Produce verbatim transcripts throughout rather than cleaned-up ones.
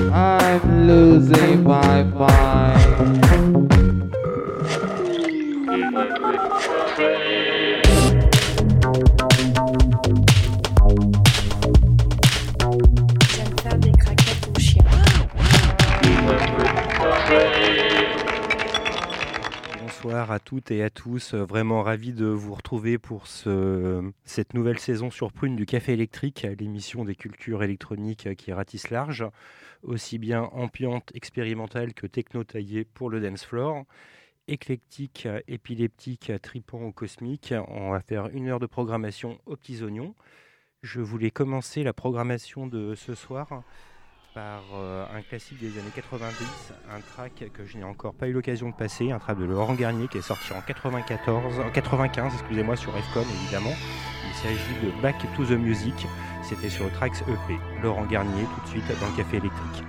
I'm losing my mind. J'aime faire des craquettes aux chiens. Bonsoir à toutes et à tous, vraiment ravi de vous retrouver pour ce, cette nouvelle saison sur Prune du Café électrique, l'émission des cultures électroniques qui ratisse large, aussi bien ambiante, expérimentale que techno-taillée pour le dance floor. Éclectique, épileptique, tripant ou cosmique, on va faire une heure de programmation aux petits oignons. Je voulais commencer la programmation de ce soir par euh, un classique des années quatre-vingt-dix, un track que je n'ai encore pas eu l'occasion de passer, un track de Laurent Garnier qui est sorti en quatre-vingt-quatorze, en quatre-vingt-quinze, excusez-moi, sur F COM évidemment. Il s'agit de Back to the Music, c'était sur le Trax E P. Laurent Garnier tout de suite dans le Café électrique.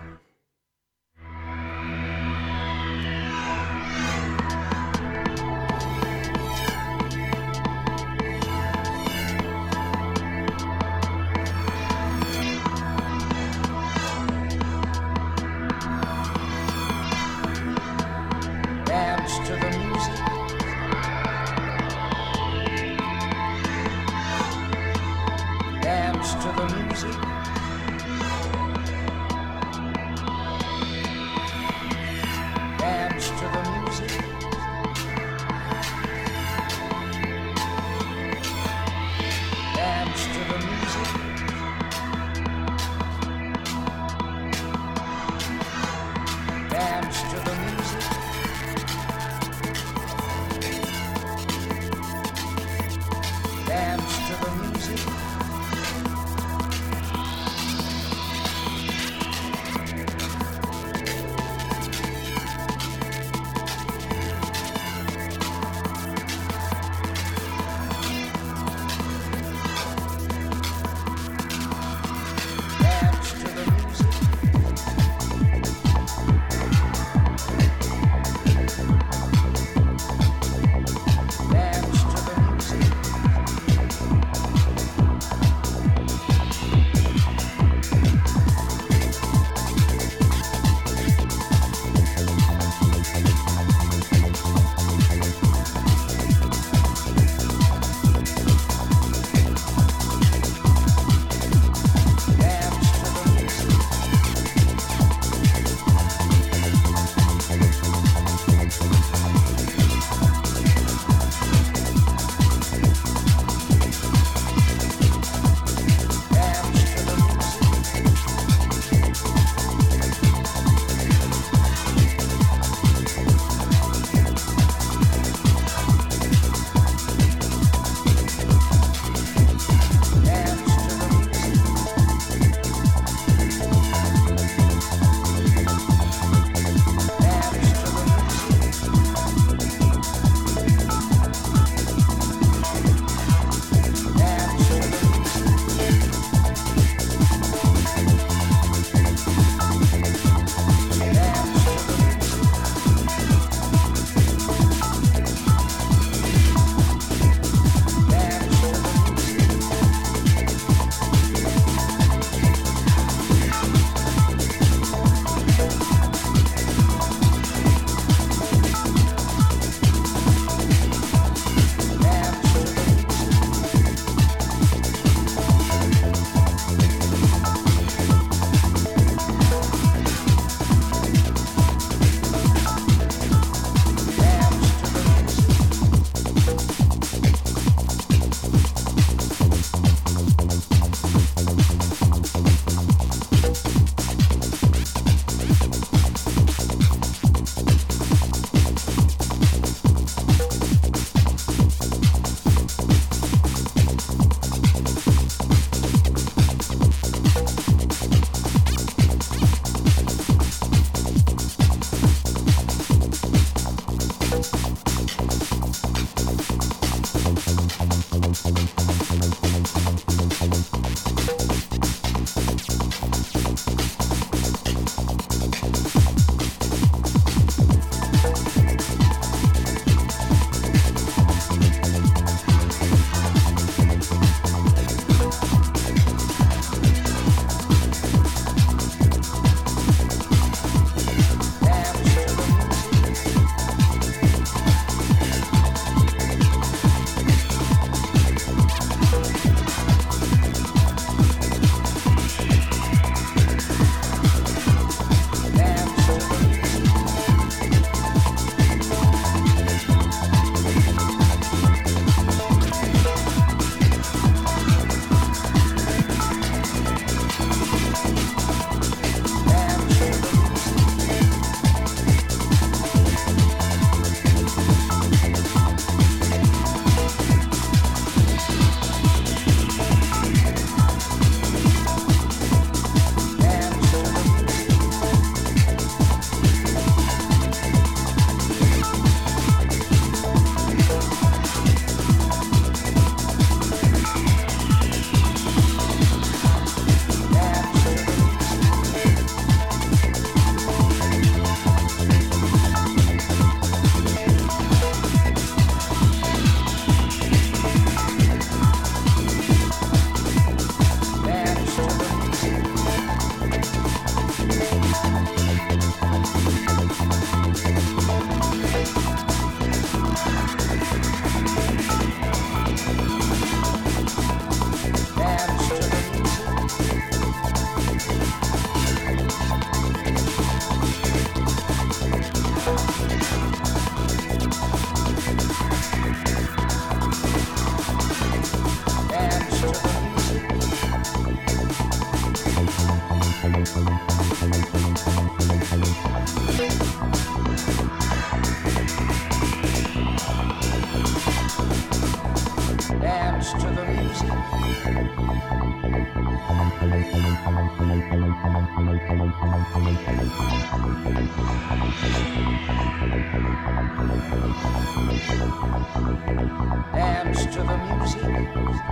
Dance to the music.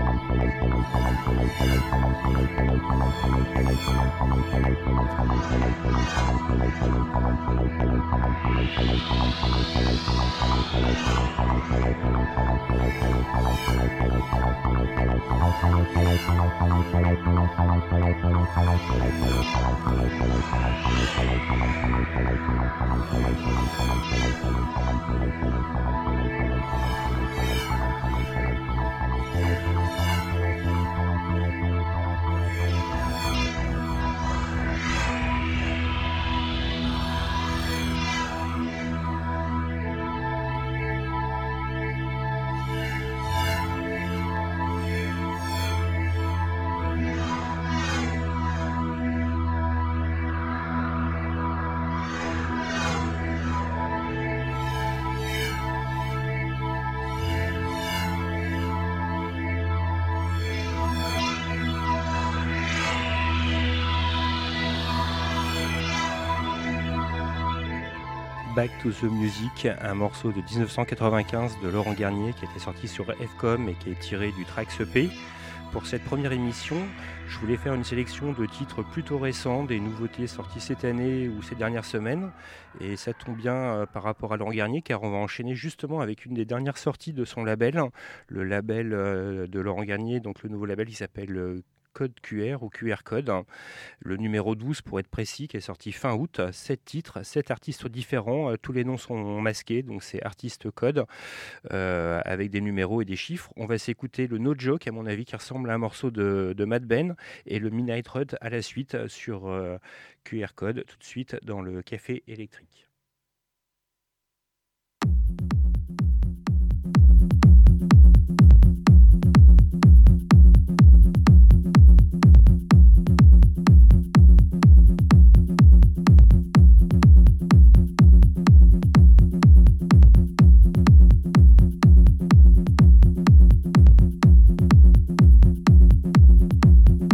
Back to the Music, un morceau de dix-neuf cent quatre-vingt-quinze de Laurent Garnier qui était sorti sur F COM et qui est tiré du Trax E P. Pour cette première émission, je voulais faire une sélection de titres plutôt récents, des nouveautés sorties cette année ou ces dernières semaines. Et ça tombe bien euh, par rapport à Laurent Garnier, car on va enchaîner justement avec une des dernières sorties de son label. Le label euh, de Laurent Garnier, donc le nouveau label, il s'appelle euh, Code Q R ou Q R Code, le numéro douze pour être précis, qui est sorti fin août. sept titres, sept artistes différents, tous les noms sont masqués, donc c'est artiste code, euh, avec des numéros et des chiffres. On va s'écouter le No Joke, à mon avis, qui ressemble à un morceau de, de Mad Ben, et le Midnight Run à la suite sur euh, Q R Code, tout de suite dans le Café Électrique.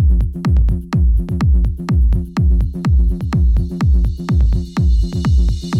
We'll be right back.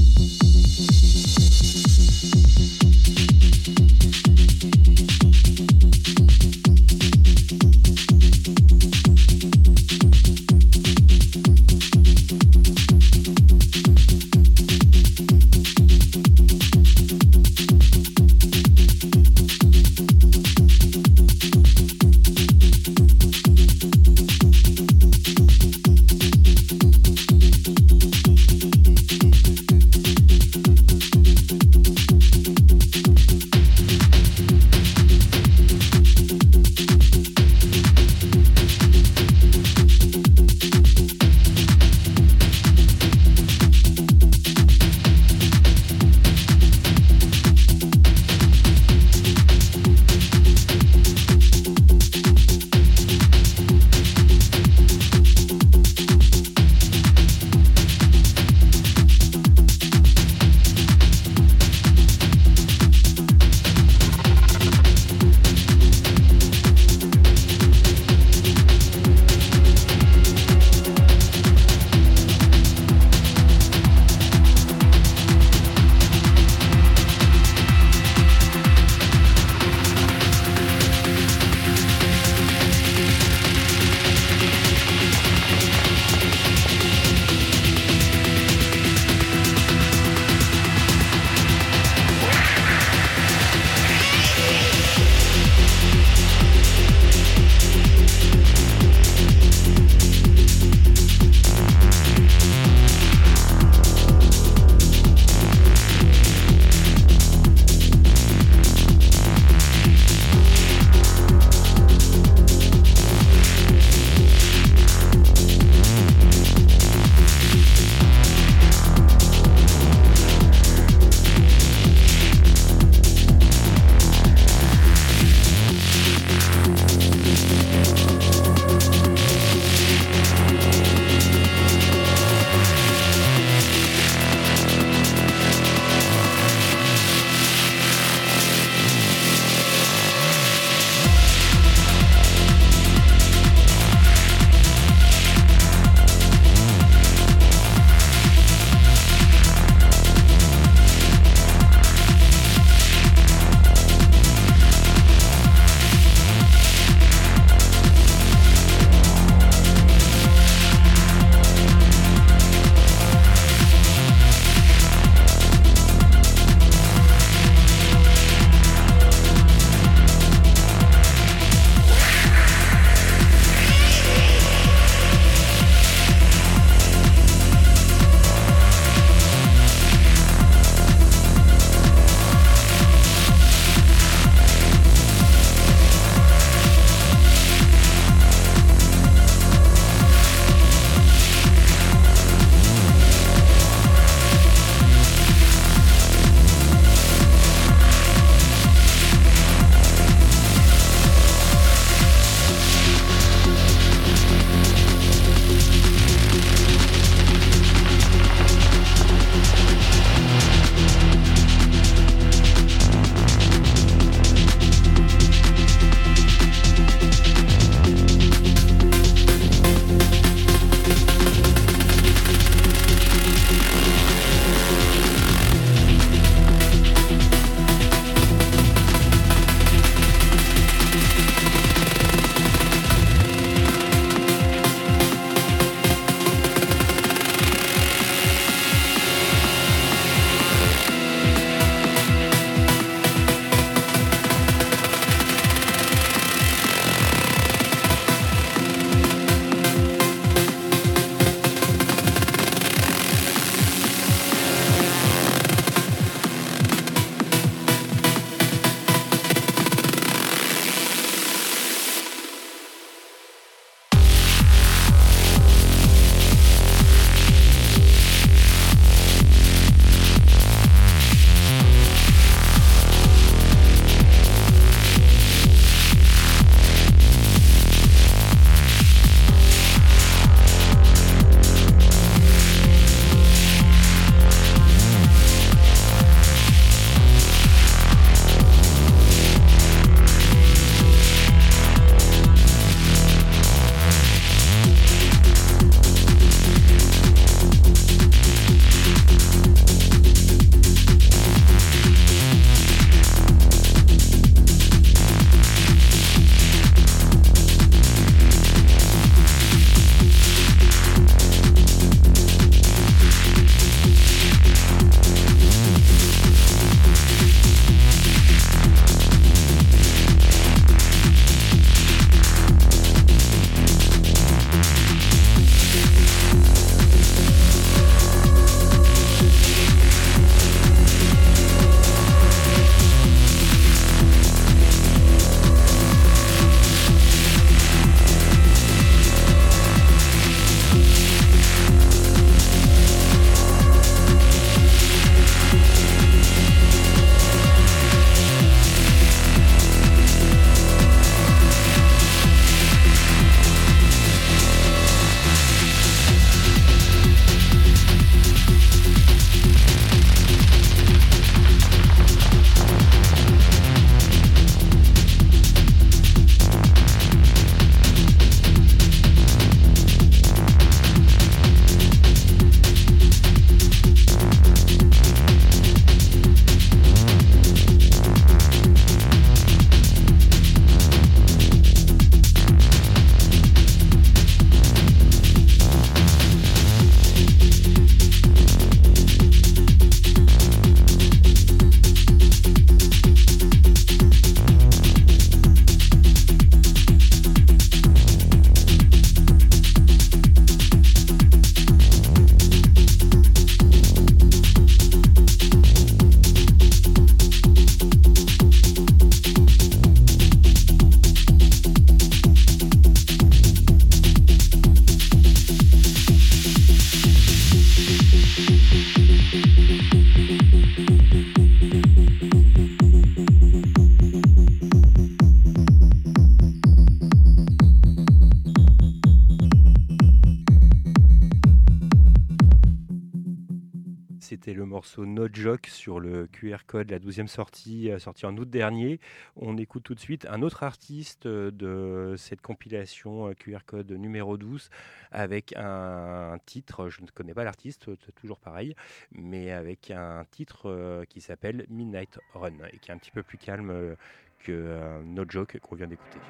C'était le morceau No Joke sur le Q R Code, la douzième sortie, euh, sortie en août dernier. On écoute tout de suite un autre artiste euh, de cette compilation euh, Q R Code numéro douze avec un, un titre, je ne connais pas l'artiste, c'est toujours pareil, mais avec un titre euh, qui s'appelle Midnight Run et qui est un petit peu plus calme euh, que euh, No Joke qu'on vient d'écouter.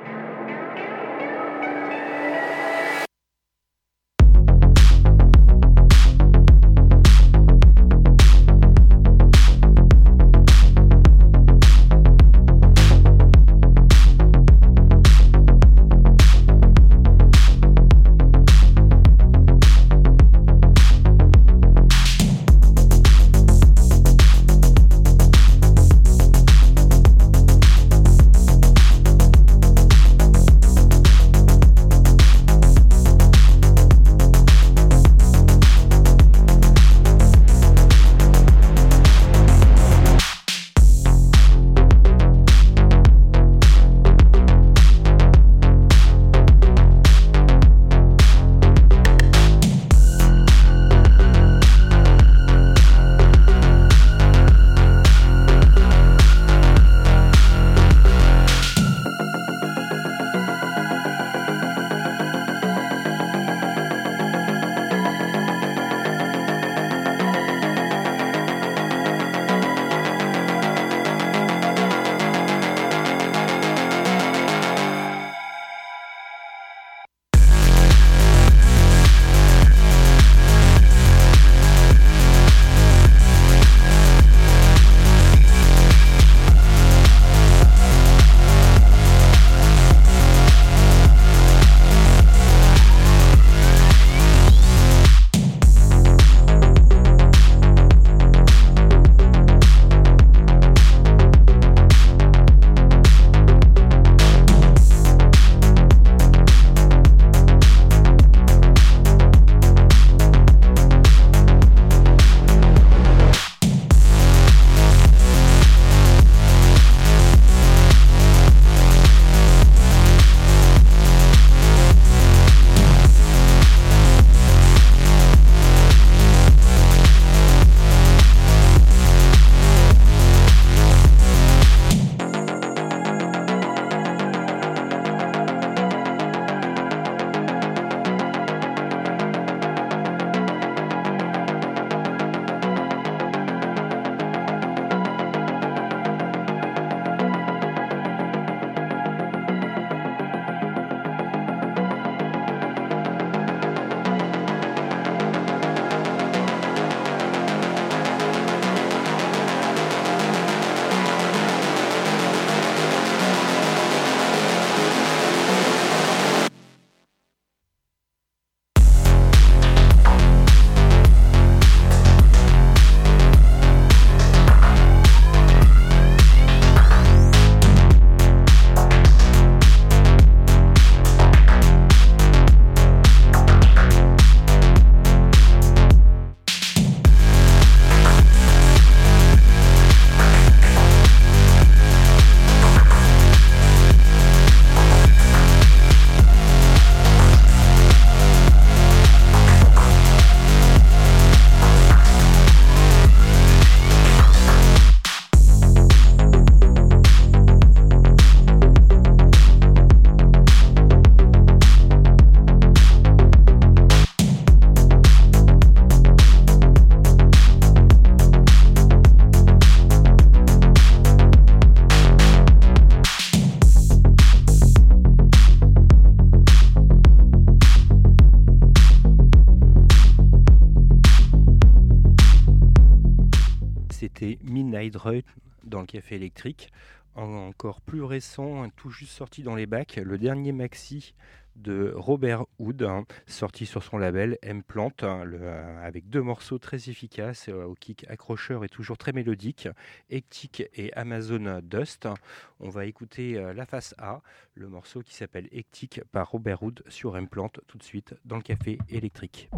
C'était Midnight Run dans le Café Électrique. Encore plus récent, tout juste sorti dans les bacs, le dernier maxi de Robert Hood, hein, sorti sur son label M-Plant, hein, le, euh, avec deux morceaux très efficaces, euh, au kick accrocheur et toujours très mélodique, Hectic et Amazon Dust. On va écouter euh, la face A, le morceau qui s'appelle Hectic par Robert Hood sur M-Plant, tout de suite dans le Café Électrique.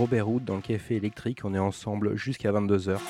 Robert Hood dans le Café Électrique. On est ensemble jusqu'à vingt-deux heures.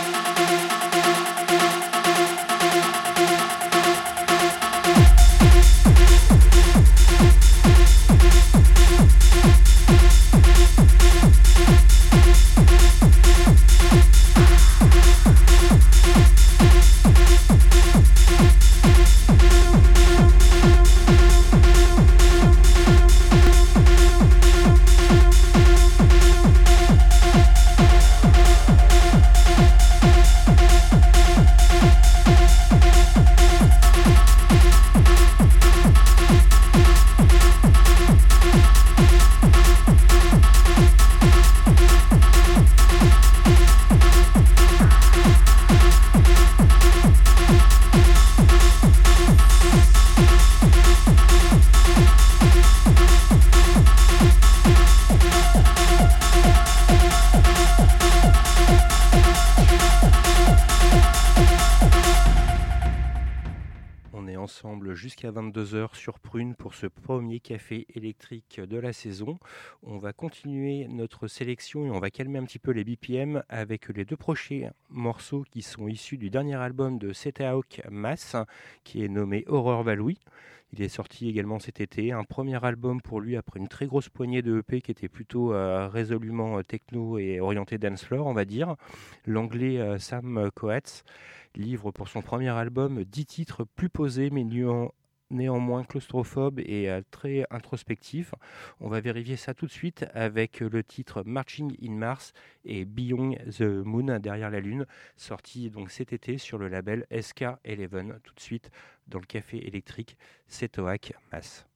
Jusqu'à vingt-deux heures sur Prune pour ce premier café électrique de la saison. On va continuer notre sélection et on va calmer un petit peu les B P M avec les deux prochains morceaux qui sont issus du dernier album de Setaoc Mass qui est nommé Horror Valois. Il est sorti également cet été, un premier album pour lui après une très grosse poignée de E P qui était plutôt euh, résolument euh, techno et orienté dancefloor, on va dire. L'anglais euh, Sam Coates livre pour son premier album dix titres plus posés mais néan- néanmoins claustrophobes et euh, très introspectifs. On va vérifier ça tout de suite avec le titre Marching in Mars et Beyond the Moon, derrière la lune, sorti donc cet été sur le label S K onze. Tout de suite dans le Café Électrique, Setaoc Mass.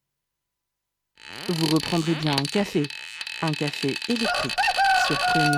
Vous reprendrez bien un café, un café électrique sur Prune.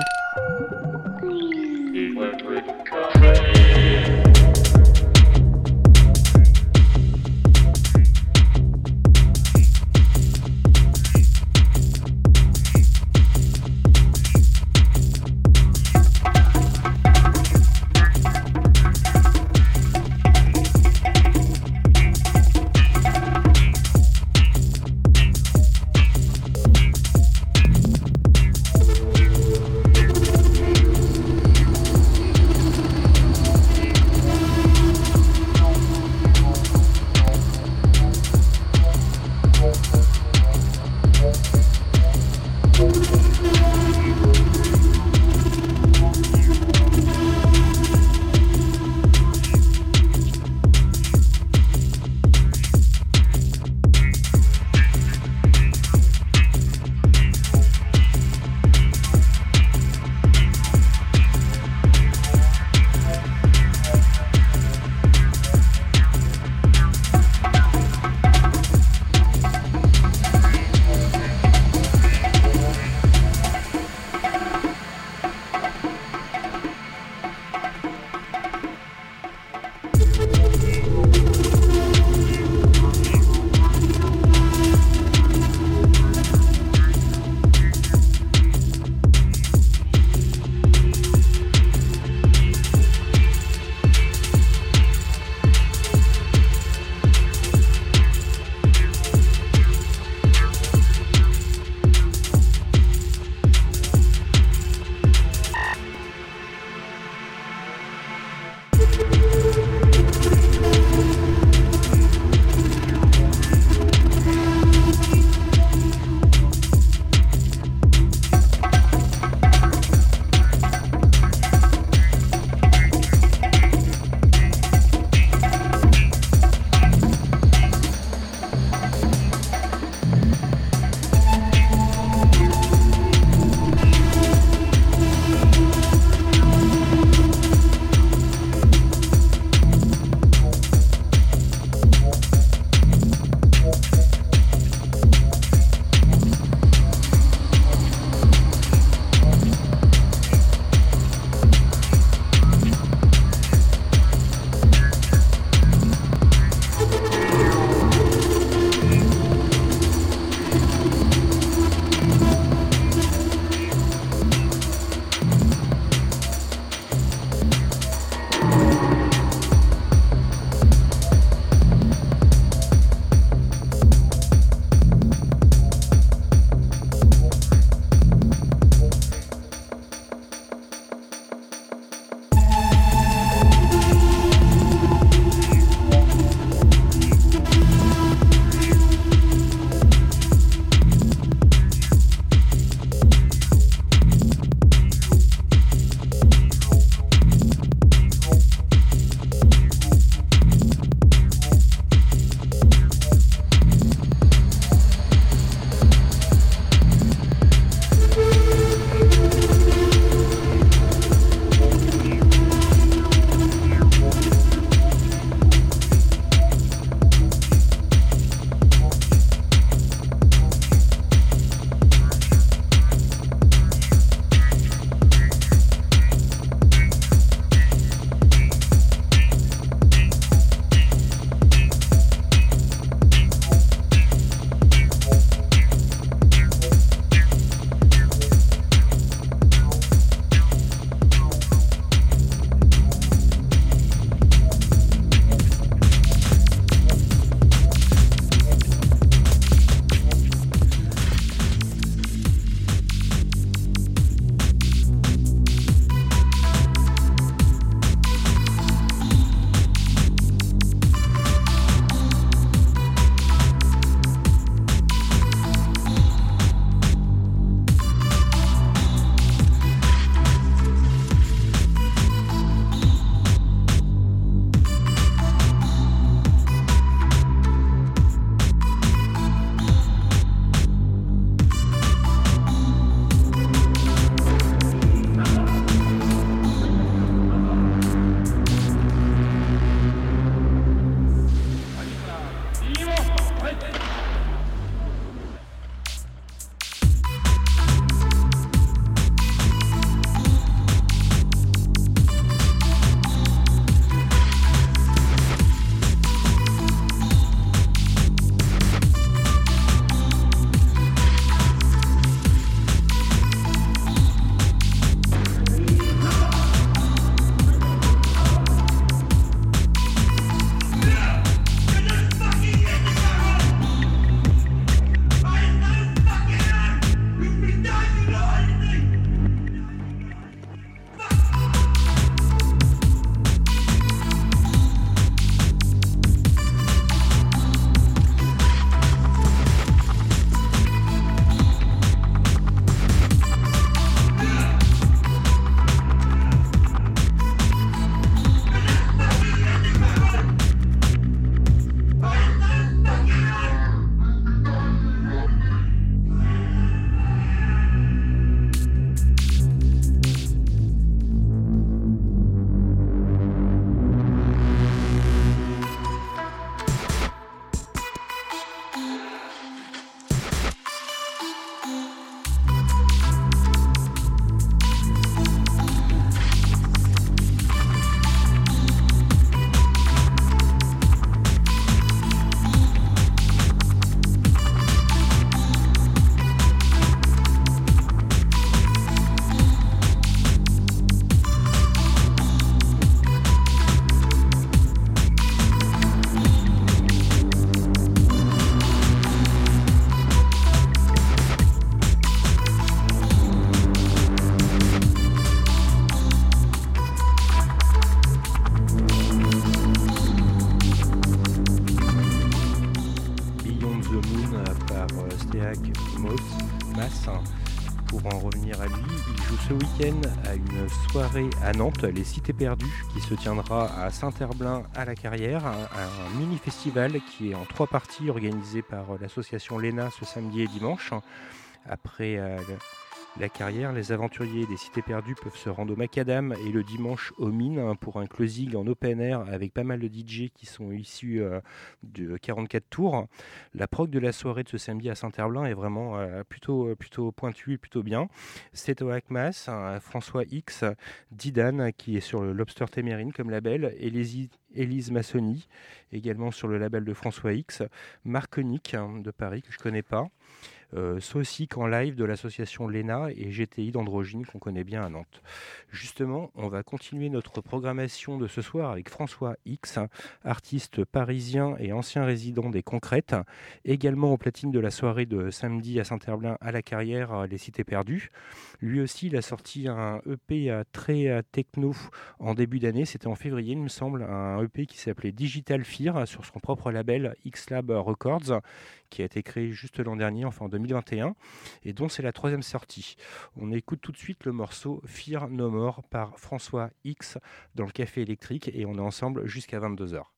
par euh, Steak Mas. Pour en revenir à lui, il joue ce week-end à une soirée à Nantes, les Cités Perdues, qui se tiendra à Saint-Herblain à la Carrière, un, un mini-festival qui est en trois parties organisé par l'association L E N A ce samedi et dimanche. Après euh, la Carrière, les aventuriers des Cités Perdues peuvent se rendre au Macadam et le dimanche aux Mines pour un closing en open air avec pas mal de D J qui sont issus euh, de quarante-quatre tours. La prog de la soirée de ce samedi à Saint-Herblain est vraiment euh, plutôt, plutôt pointue et plutôt bien. C'est au Hackmas, hein, François X, Didan qui est sur le Lobster Témérine comme label, Élise, Élise Massoni également sur le label de François X, Marc Nick hein, de Paris que je connais pas. Euh, Saucic en live de l'association L E N A et G T I d'Androgyne qu'on connaît bien à Nantes. Justement, on va continuer notre programmation de ce soir avec François X, artiste parisien et ancien résident des Concrètes, également au platine de la soirée de samedi à Saint-Herblain à la Carrière, les Cités Perdues. Lui aussi, il a sorti un E P très techno en début d'année, c'était en février il me semble, un E P qui s'appelait Digital Fear sur son propre label X-Lab Records, qui a été créé juste l'an dernier, enfin en deux mille vingt et un, et dont c'est la troisième sortie. On écoute tout de suite le morceau Fear No More par François X dans le Café Électrique, et on est ensemble jusqu'à vingt-deux heures.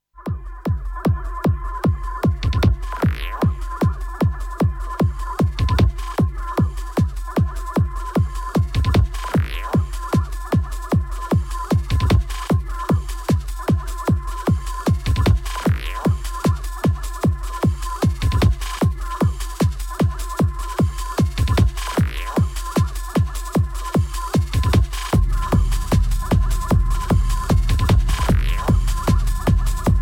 We'll be right back.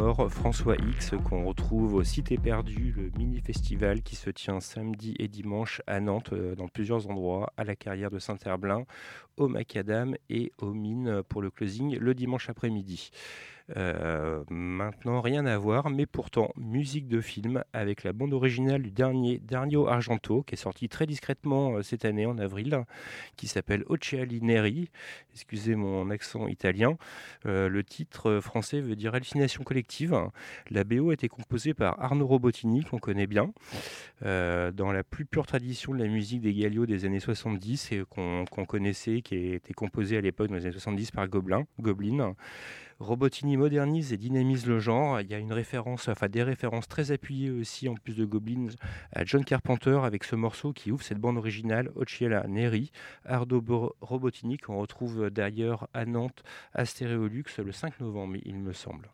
sonore François X qu'on retrouve au Cité Perdue, le mini-festival qui se tient samedi et dimanche à Nantes dans plusieurs endroits, à la Carrière de Saint-Herblain, au Macadam et aux Mines pour le closing le dimanche après-midi. Euh, maintenant, rien à voir, mais pourtant, musique de film avec la bande originale du dernier Dario Argento, qui est sorti très discrètement euh, cette année en avril, qui s'appelle Occhiali Neri. Excusez mon accent italien. Euh, le titre français veut dire Hallucination collective. La B O a été composée par Arnaud Robotini, qu'on connaît bien, euh, dans la plus pure tradition de la musique des Gallios des années soixante-dix, et qu'on, qu'on connaissait, qui a été composée à l'époque dans les années soixante-dix par Goblin, Goblin. Robotini modernise et dynamise le genre. Il y a une référence, enfin des références très appuyées aussi, en plus de Goblin, à John Carpenter avec ce morceau qui ouvre cette bande originale, Occhiali Neri, Ardo Robotini, qu'on retrouve d'ailleurs à Nantes à Stéréolux le cinq novembre, il me semble.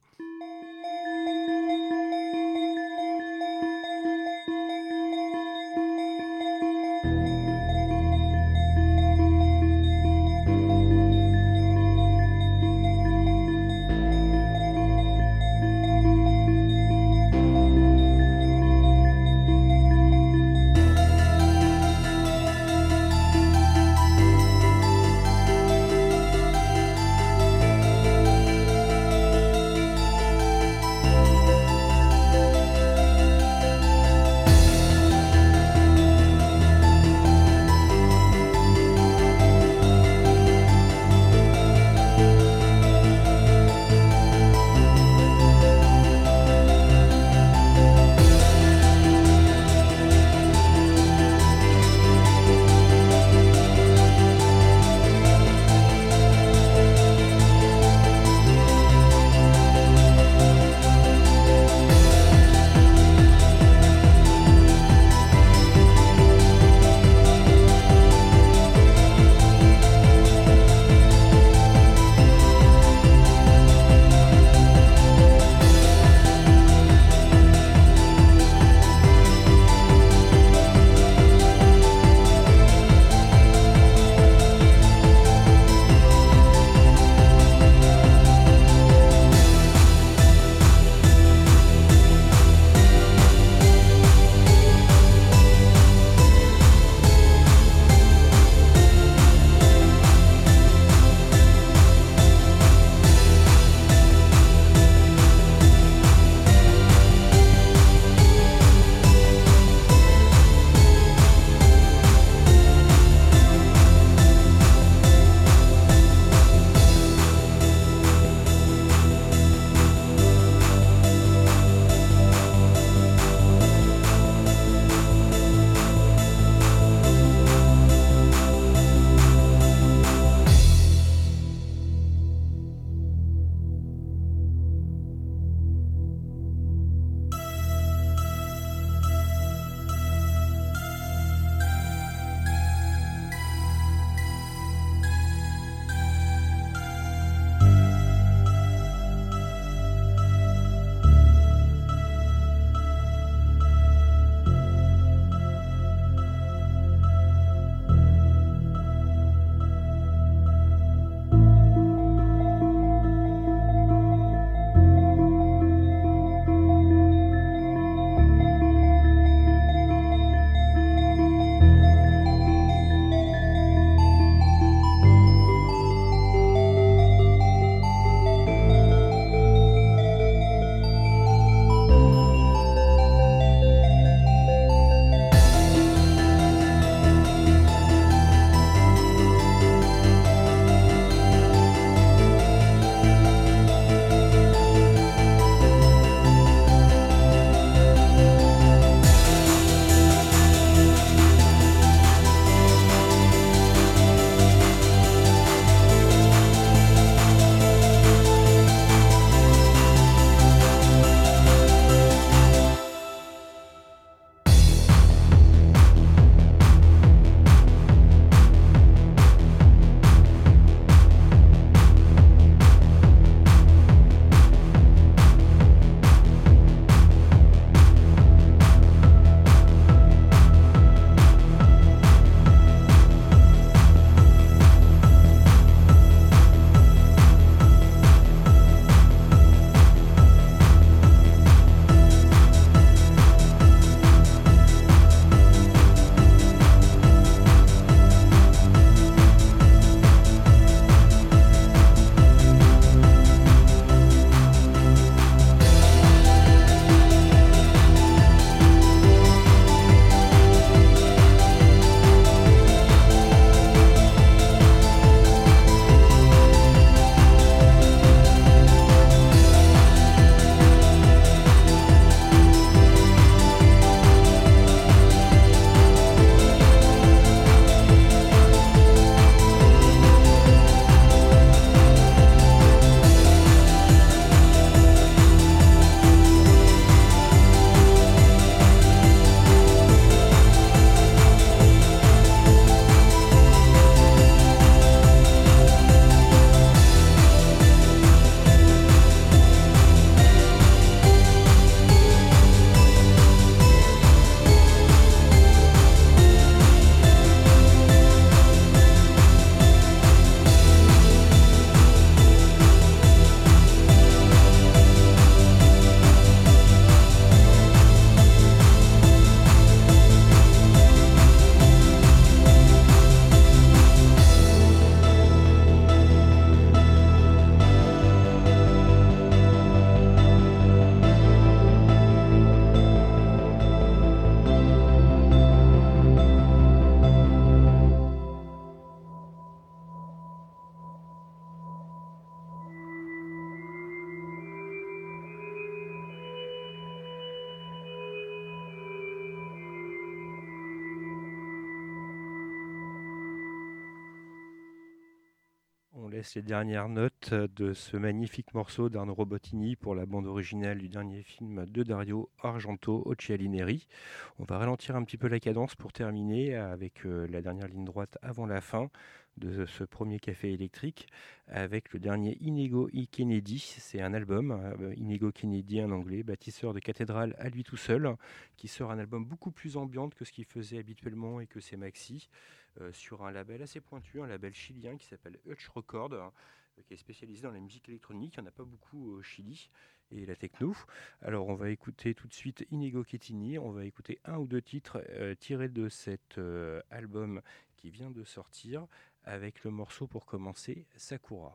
laisse les dernières notes de ce magnifique morceau d'Arno Robotini pour la bande originale du dernier film de Dario Argento, Occhiali Neri. On va ralentir un petit peu la cadence pour terminer avec euh, la dernière ligne droite avant la fin de ce premier café électrique avec le dernier Inigo E. Kennedy. C'est un album, euh, Inigo Kennedy, un anglais, bâtisseur de cathédrale à lui tout seul, qui sort un album beaucoup plus ambiante que ce qu'il faisait habituellement et que ses maxi, euh, sur un label assez pointu, un label chilien qui s'appelle Hutch Record, hein, qui est spécialisé dans la musique électronique. Il n'y en a pas beaucoup au Chili et la techno. Alors on va écouter tout de suite Inigo Kennedy, on va écouter un ou deux titres euh, tirés de cet euh, album qui vient de sortir, avec le morceau pour commencer, Sakura.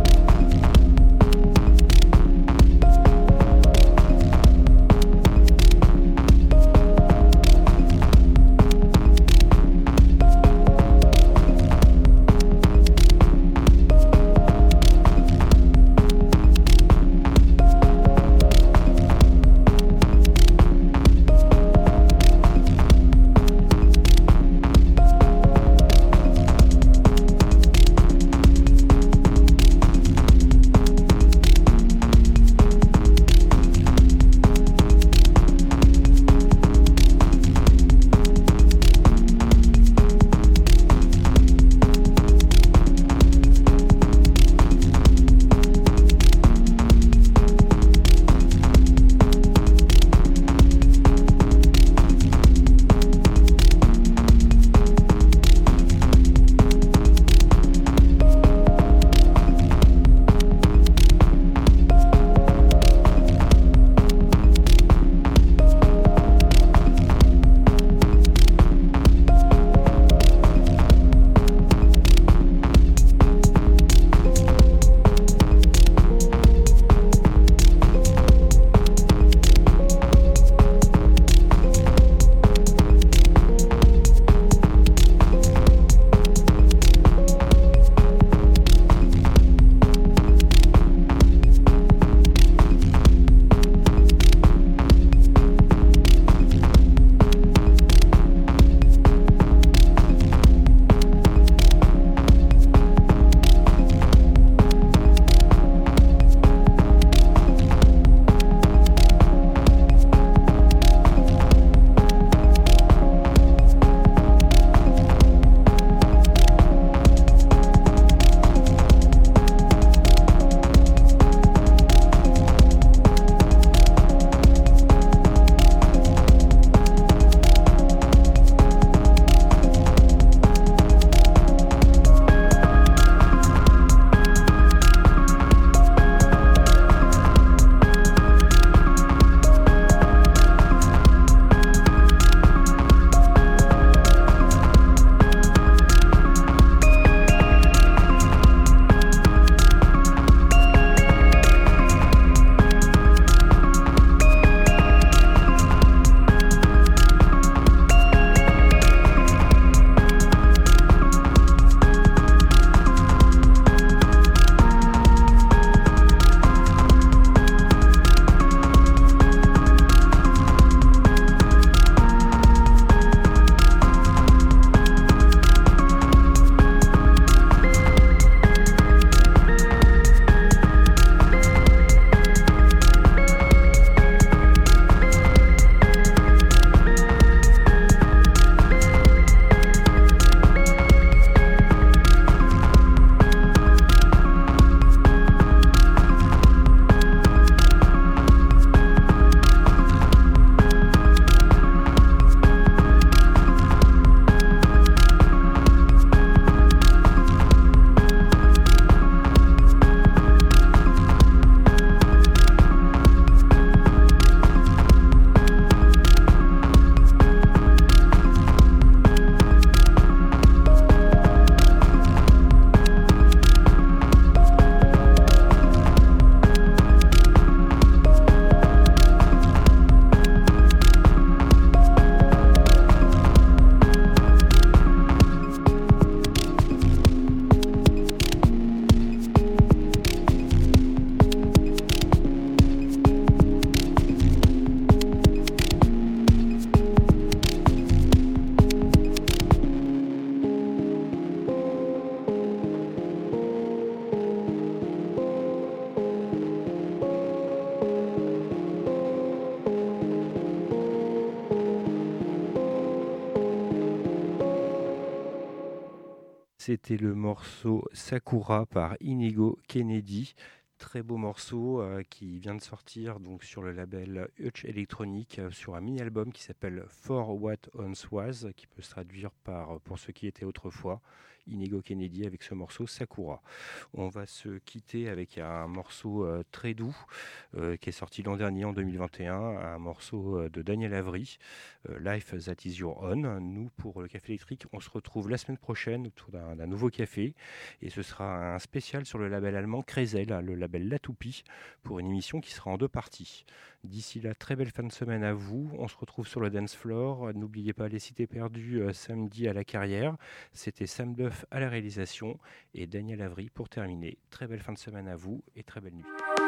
Thank C'était le morceau Sakura par Inigo Kennedy. Très beau morceau euh, qui vient de sortir donc sur le label Hutch Electronic euh, sur un mini-album qui s'appelle For What Once Was, qui peut se traduire par Pour ce qui était autrefois. Inigo Kennedy avec ce morceau Sakura. On va se quitter avec un morceau euh, très doux euh, qui est sorti l'an dernier en deux mille vingt et un, un morceau euh, de Daniel Avery, euh, Life That Is Your Own. Nous, pour le Café Électrique, on se retrouve la semaine prochaine autour d'un, d'un nouveau café et ce sera un spécial sur le label allemand Kreisel, le label La Toupie, pour une émission qui sera en deux parties. D'ici là, très belle fin de semaine à vous. On se retrouve sur le dance floor. N'oubliez pas les cités perdues euh, samedi à la Carrière. C'était Sam Duff à la réalisation et Daniel Avery pour terminer. Très belle fin de semaine à vous et très belle nuit.